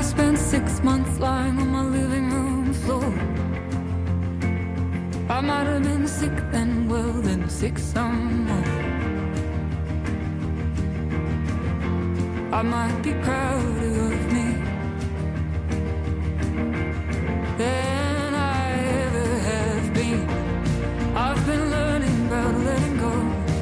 spent 6 months lying on my living room floor. I might have been sick then, well then sick some more. I might be prouder of me than I ever have been. I've been learning about letting go.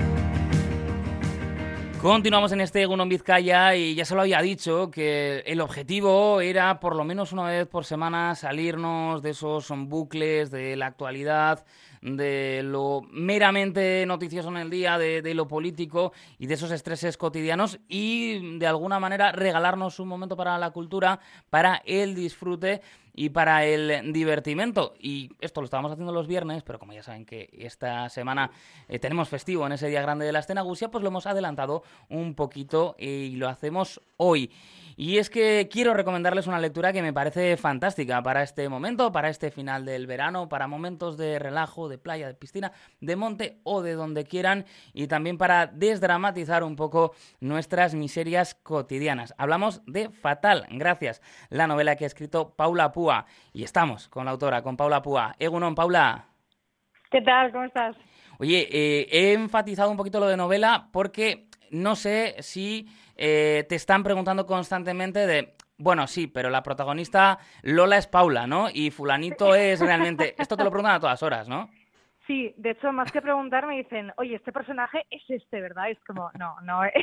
Continuamos en este Egunon Vizcaya y ya se lo había dicho que el objetivo era por lo menos una vez por semana salirnos de esos bucles de la actualidad, de lo meramente noticioso en el día, de lo político y de esos estreses cotidianos y de alguna manera regalarnos un momento para la cultura, para el disfrute y para el divertimento. Y esto lo estábamos haciendo los viernes, pero como ya saben que esta semana tenemos festivo en ese día grande de la Escena Gusia, pues lo hemos adelantado un poquito y lo hacemos hoy. Y es que quiero recomendarles una lectura que me parece fantástica para este momento, para este final del verano, para momentos de relajo, de playa, de piscina, de monte o de donde quieran, y también para desdramatizar un poco nuestras miserias cotidianas. Hablamos de Fatal, gracias, la novela que ha escrito Paula Púa. Y estamos con la autora, con Paula Púa. Egunon, Paula. ¿Qué tal? ¿Cómo estás? Oye, he enfatizado un poquito lo de novela porque no sé si te están preguntando constantemente de, bueno, sí, pero la protagonista Lola es Paula, ¿no? Y fulanito es realmente... Esto te lo preguntan a todas horas, ¿no? Sí, de hecho, más que preguntar me dicen, oye, este personaje es este, ¿verdad? Y es como, no es...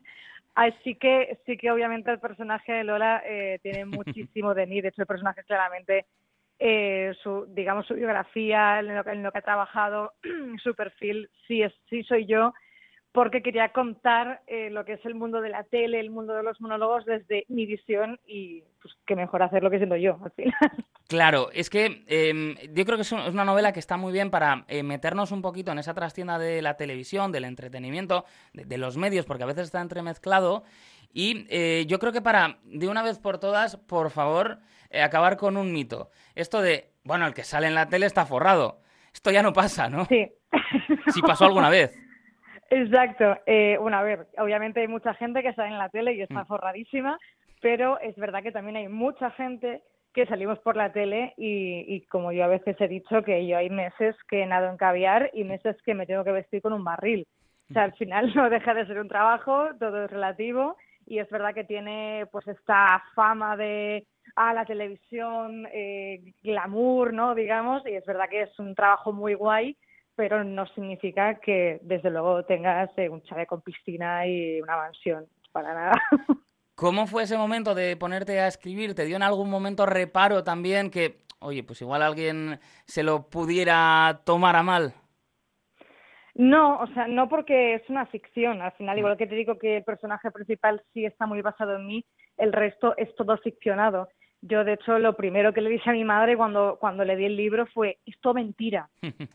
Así que sí que obviamente el personaje de Lola tiene muchísimo de mí. De hecho, el personaje claramente, su biografía, en lo que ha trabajado, su perfil, sí soy yo, porque quería contar lo que es el mundo de la tele, el mundo de los monólogos desde mi visión y pues qué mejor hacerlo que siendo yo, al final. Claro, es que yo creo que es una novela que está muy bien para meternos un poquito en esa trastienda de la televisión, del entretenimiento, de los medios, porque a veces está entremezclado. Y yo creo que para, de una vez por todas, por favor, acabar con un mito. Esto de, bueno, el que sale en la tele está forrado. Esto ya no pasa, ¿no? Sí. Si pasó alguna vez. Exacto. Bueno, a ver, obviamente hay mucha gente que sale en la tele y está forradísima, pero es verdad que también hay mucha gente que salimos por la tele y como yo a veces he dicho, que yo hay meses que nado en caviar y meses que me tengo que vestir con un barril. O sea, al final no deja de ser un trabajo, todo es relativo y es verdad que tiene pues esta fama de la televisión, glamour, ¿no? Digamos, y es verdad que es un trabajo muy guay, pero no significa que desde luego tengas un chalet con piscina y una mansión, para nada. ¿Cómo fue ese momento de ponerte a escribir? ¿Te dio en algún momento reparo también que, oye, pues igual alguien se lo pudiera tomar a mal? No, o sea, no porque es una ficción. Al final, igual que te digo que el personaje principal sí está muy basado en mí, el resto es todo ficcionado. Yo, de hecho, lo primero que le dije a mi madre cuando le di el libro fue, es todo mentira.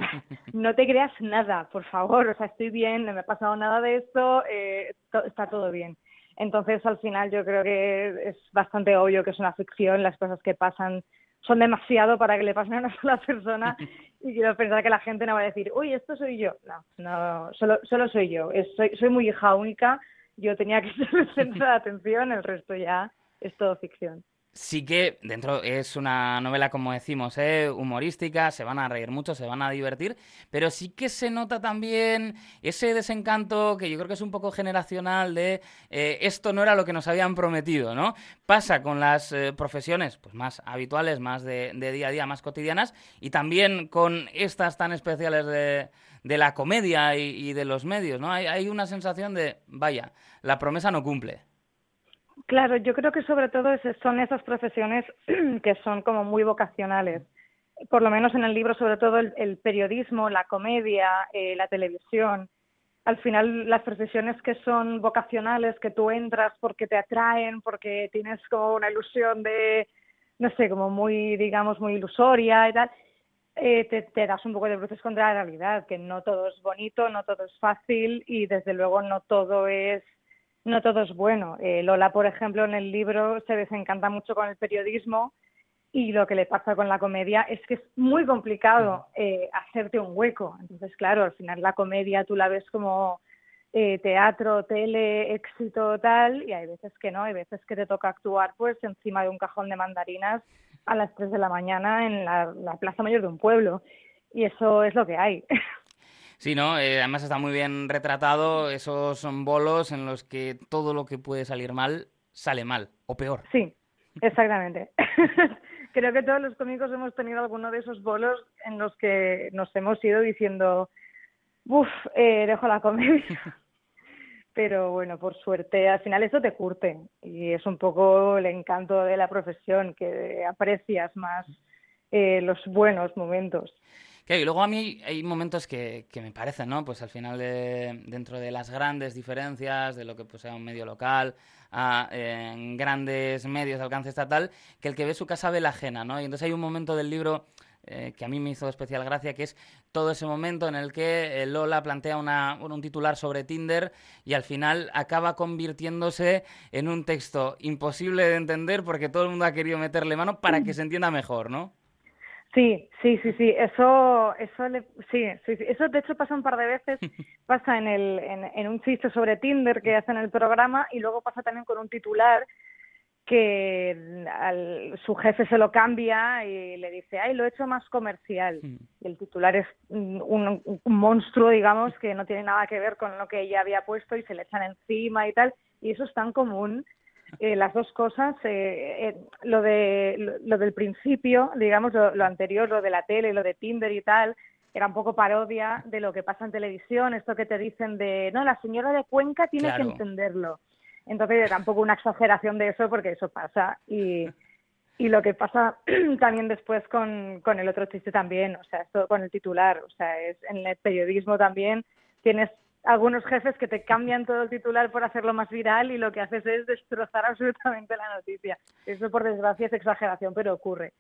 No te creas nada, por favor. O sea, estoy bien, no me ha pasado nada de esto, está todo bien. Entonces, al final, yo creo que es bastante obvio que es una ficción. Las cosas que pasan son demasiado para que le pasen a una sola persona y quiero pensar que la gente no va a decir, uy, esto soy yo. No, solo soy yo. Soy muy hija única. Yo tenía que ser el centro de atención, el resto ya es todo ficción. Sí que dentro es una novela, como decimos, humorística, se van a reír mucho, se van a divertir, pero sí que se nota también ese desencanto que yo creo que es un poco generacional de esto no era lo que nos habían prometido, ¿no? Pasa con las profesiones pues más habituales, más de día a día, más cotidianas, y también con estas tan especiales de la comedia y de los medios, ¿no? Hay una sensación de, vaya, la promesa no cumple. Claro, yo creo que sobre todo son esas profesiones que son como muy vocacionales. Por lo menos en el libro, sobre todo el periodismo, la comedia, la televisión. Al final, las profesiones que son vocacionales, que tú entras porque te atraen, porque tienes como una ilusión de, no sé, como muy, digamos, muy ilusoria y tal, te das un poco de bruces contra la realidad, que no todo es bonito, no todo es fácil y desde luego no todo es bueno. Lola, por ejemplo, en el libro se desencanta mucho con el periodismo y lo que le pasa con la comedia es que es muy complicado hacerte un hueco. Entonces, claro, al final la comedia tú la ves como teatro, tele, éxito, tal, y hay veces que no, hay veces que te toca actuar pues encima de un cajón de mandarinas a las 3 de la mañana en la plaza mayor de un pueblo, y eso es lo que hay. Sí, ¿no? Además está muy bien retratado esos son bolos en los que todo lo que puede salir mal, sale mal, o peor. Sí, exactamente. Creo que todos los cómicos hemos tenido alguno de esos bolos en los que nos hemos ido diciendo, dejo la comedia. Pero bueno, por suerte, al final eso te curte y es un poco el encanto de la profesión, que aprecias más los buenos momentos. Claro, y luego a mí hay momentos que me parecen, ¿no? Pues al final, dentro de las grandes diferencias de lo que pues, sea un medio local a grandes medios de alcance estatal, que el que ve su casa ve la ajena, ¿no? Y entonces hay un momento del libro que a mí me hizo especial gracia, que es todo ese momento en el que Lola plantea un titular sobre Tinder y al final acaba convirtiéndose en un texto imposible de entender porque todo el mundo ha querido meterle mano para que se entienda mejor, ¿no? Sí. Eso de hecho pasa un par de veces, pasa en un chiste sobre Tinder que hacen en el programa y luego pasa también con un titular que su jefe se lo cambia y le dice, lo he hecho más comercial. Y el titular es un monstruo, digamos, que no tiene nada que ver con lo que ella había puesto y se le echan encima y tal, y eso es tan común. Las dos cosas, lo del principio, digamos, lo anterior, lo de la tele, lo de Tinder y tal, era un poco parodia de lo que pasa en televisión, esto que te dicen de, no, la señora de Cuenca tiene que entenderlo. Entonces era un poco una exageración de eso porque eso pasa y lo que pasa también después con el otro chiste también, o sea, esto con el titular, o sea, es en el periodismo también tienes algunos jefes que te cambian todo el titular por hacerlo más viral y lo que haces es destrozar absolutamente la noticia. Eso, por desgracia, es exageración, pero ocurre.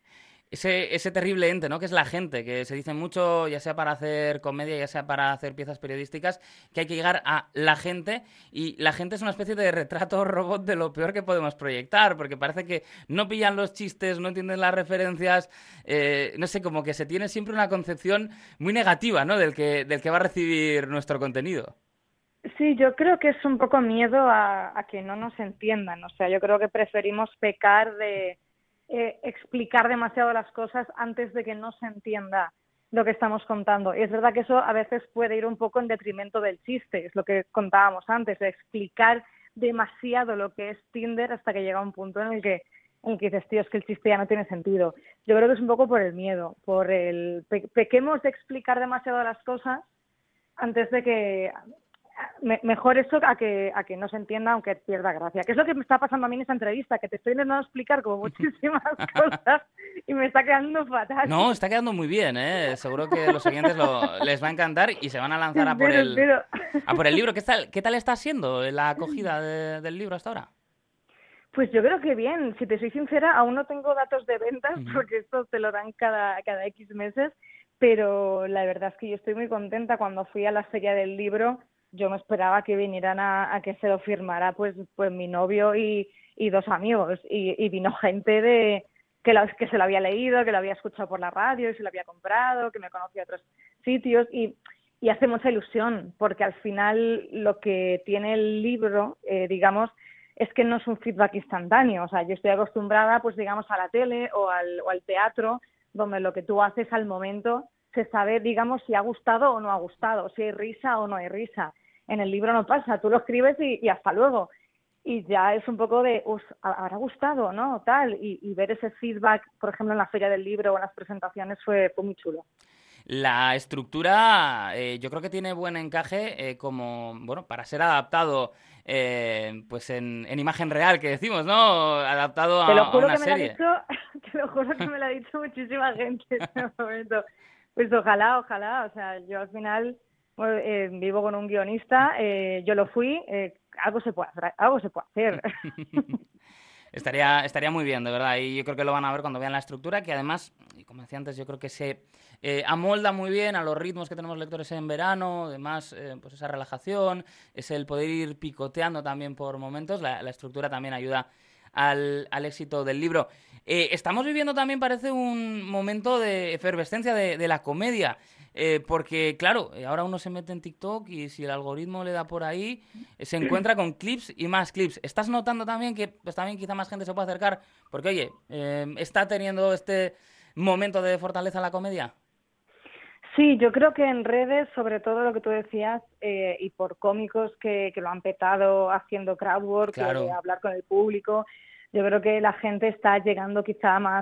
Ese terrible ente, ¿no? Que es la gente, que se dice mucho, ya sea para hacer comedia, ya sea para hacer piezas periodísticas, que hay que llegar a la gente, y la gente es una especie de retrato robot de lo peor que podemos proyectar, porque parece que no pillan los chistes, no entienden las referencias, no sé, como que se tiene siempre una concepción muy negativa, ¿no? Del que va a recibir nuestro contenido. Sí, yo creo que es un poco miedo a que no nos entiendan, o sea, yo creo que preferimos pecar de explicar demasiado las cosas antes de que no se entienda lo que estamos contando. Y es verdad que eso a veces puede ir un poco en detrimento del chiste, es lo que contábamos antes, de explicar demasiado lo que es Tinder hasta que llega un punto en el que dices, tío, es que el chiste ya no tiene sentido. Yo creo que es un poco por el miedo, por el pequemos de explicar demasiado las cosas antes de que... Mejor eso a que no se entienda, aunque pierda gracia. Que es lo que me está pasando a mí en esta entrevista, que te estoy intentando explicar como muchísimas cosas y me está quedando fatal. No, está quedando muy bien, ¿eh? Seguro que a los oyentes les va a encantar y se van a lanzar a por el libro. ¿Qué tal está siendo la acogida del libro hasta ahora? Pues yo creo que bien. Si te soy sincera, aún no tengo datos de ventas porque esto te lo dan cada X meses, pero la verdad es que yo estoy muy contenta. Cuando fui a la Feria del Libro, yo me esperaba que vinieran a que se lo firmara pues mi novio y dos amigos y vino gente que se lo había leído, que lo había escuchado por la radio y se lo había comprado, que me conocía de otros sitios y hace mucha ilusión porque al final lo que tiene el libro, digamos, es que no es un feedback instantáneo. O sea, yo estoy acostumbrada pues digamos a la tele o al teatro, donde lo que tú haces al momento se sabe, digamos, si ha gustado o no ha gustado, si hay risa o no hay risa. En el libro no pasa, tú lo escribes y hasta luego. Y ya es un poco de, ¿habrá gustado, no? Tal. Y ver ese feedback, por ejemplo, en la Feria del Libro o en las presentaciones fue muy chulo. La estructura yo creo que tiene buen encaje como, bueno, para ser adaptado pues en imagen real, que decimos, ¿no? Adaptado a una serie. Te lo juro que me lo ha dicho muchísima gente en este momento. Pues ojalá, o sea, yo al final vivo con un guionista, yo lo fui, algo se puede hacer. Estaría muy bien, de verdad, y yo creo que lo van a ver cuando vean la estructura, que además, y como decía antes, yo creo que se amolda muy bien a los ritmos que tenemos lectores en verano, además, pues esa relajación, es el poder ir picoteando también por momentos, la estructura también ayuda al éxito del libro. Estamos viviendo también, parece, un momento de efervescencia de la comedia. porque, claro, ahora uno se mete en TikTok y si el algoritmo le da por ahí, se encuentra con clips y más clips. ¿Estás notando también que pues, también quizá más gente se puede acercar? Porque, oye, ¿está teniendo este momento de fortaleza la comedia? Sí, yo creo que en redes, sobre todo lo que tú decías, y por cómicos que lo han petado haciendo crowdwork, lo de Claro. hablar con el público, yo creo que la gente está llegando quizá más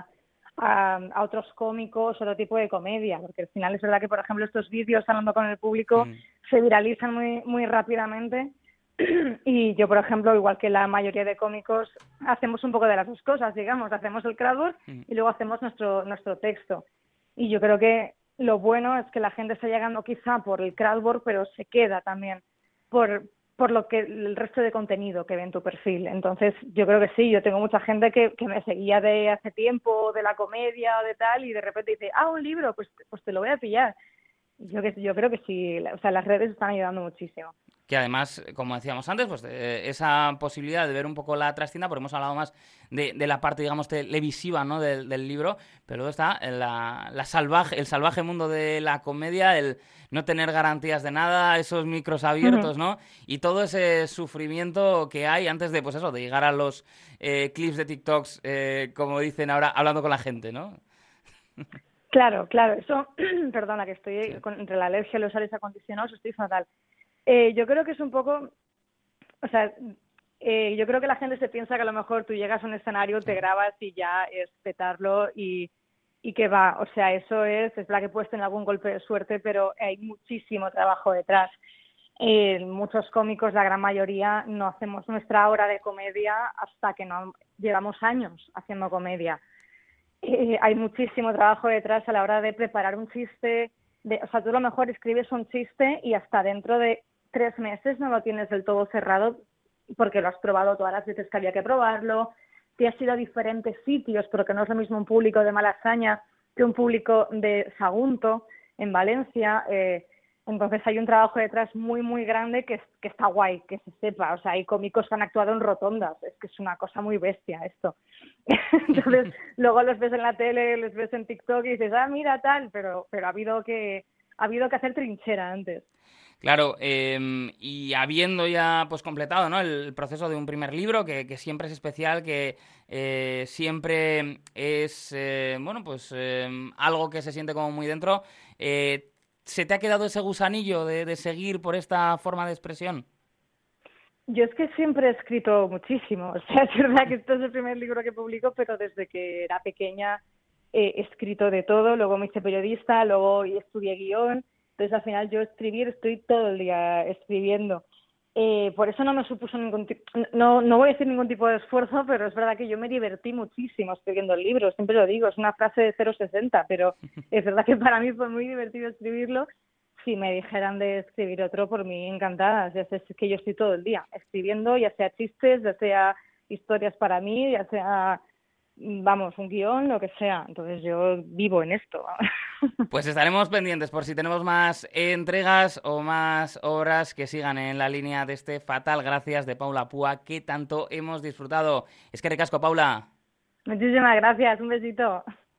a otros cómicos, otro tipo de comedia, porque al final es verdad que, por ejemplo, estos vídeos hablando con el público Mm. se viralizan muy, muy rápidamente y yo, por ejemplo, igual que la mayoría de cómicos, hacemos un poco de las dos cosas, digamos, hacemos el crowdwork Mm. y luego hacemos nuestro texto. Y yo creo que lo bueno es que la gente está llegando quizá por el crowdwork, pero se queda también por lo que el resto de contenido que ve en tu perfil. Entonces, yo creo que sí, yo tengo mucha gente que me seguía de hace tiempo, de la comedia o de tal, y de repente dice, un libro, pues te lo voy a pillar. Yo creo que sí, o sea, las redes están ayudando muchísimo. Que además, como decíamos antes, pues esa posibilidad de ver un poco la trastienda, porque hemos hablado más de la parte, digamos, televisiva, ¿no? del libro, pero luego está el salvaje mundo de la comedia, el no tener garantías de nada, esos micros abiertos, ¿no? Y todo ese sufrimiento que hay antes de, pues eso, de llegar a los clips de TikToks, como dicen ahora, hablando con la gente, ¿no? Claro, eso, perdona, que estoy Sí. entre la alergia y los aires acondicionados, estoy fatal. Yo creo que es un poco, o sea, yo creo que la gente se piensa que a lo mejor tú llegas a un escenario, te grabas y ya es petarlo y que va, o sea, eso es verdad que puedes tener algún golpe de suerte, pero hay muchísimo trabajo detrás. Muchos cómicos, la gran mayoría, no hacemos nuestra hora de comedia hasta que no llevamos años haciendo comedia. Hay muchísimo trabajo detrás a la hora de preparar un chiste. O sea, tú a lo mejor escribes un chiste y hasta dentro de 3 meses no lo tienes del todo cerrado porque lo has probado todas las veces que había que probarlo, te has ido a diferentes sitios porque no es lo mismo un público de Malasaña que un público de Sagunto en Valencia. Entonces hay un trabajo detrás muy, muy grande que está guay, que se sepa. O sea, hay cómicos que han actuado en rotondas. Es que es una cosa muy bestia esto. Entonces, luego los ves en la tele, los ves en TikTok y dices, mira tal, pero ha habido que hacer trinchera antes. Claro, y habiendo ya pues completado, ¿no? el proceso de un primer libro, que siempre es especial, que siempre es bueno, pues algo que se siente como muy dentro, ¿se te ha quedado ese gusanillo de seguir por esta forma de expresión? Yo es que siempre he escrito muchísimo. O sea, es verdad que este es el primer libro que publico, pero desde que era pequeña he escrito de todo. Luego me hice periodista, luego estudié guión. Entonces, al final, yo estoy todo el día escribiendo. Por eso no me supuso no voy a decir ningún tipo de esfuerzo, pero es verdad que yo me divertí muchísimo escribiendo el libro. Siempre lo digo, es una frase de 0,60, pero es verdad que para mí fue muy divertido escribirlo. Si me dijeran de escribir otro, por mí encantada. Ya sé, es que yo estoy todo el día escribiendo, ya sea chistes, ya sea historias para mí, ya sea, vamos, un guión, lo que sea. Entonces yo vivo en esto. Pues estaremos pendientes por si tenemos más entregas o más obras que sigan en la línea de este Fatal Gracias de Paula Púa, que tanto hemos disfrutado. Es que ricasco, Paula. Muchísimas gracias, un besito.